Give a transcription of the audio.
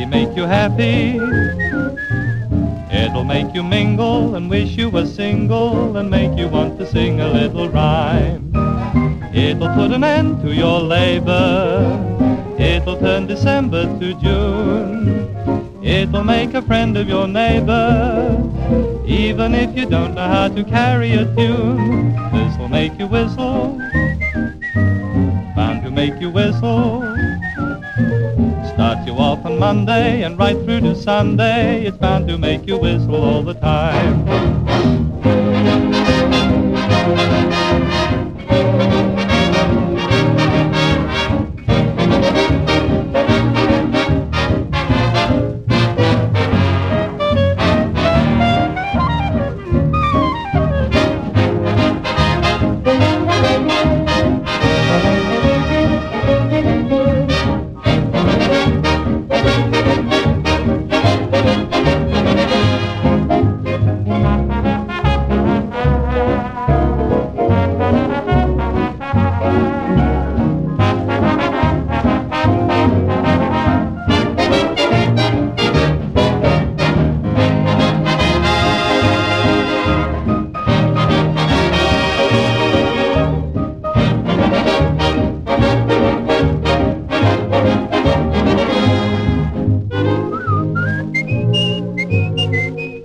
really make you happy. It'll make you mingle and wish you were single and make you want to sing a little rhyme. It'll put an end to your labor. It'll turn December to June. It'll make a friend of your neighbor, even if you don't know how to carry a tune. This'll make you whistle, bound to make you whistle. Starts you off on Monday and right through to Sunday. It's bound to make you whistle all the time.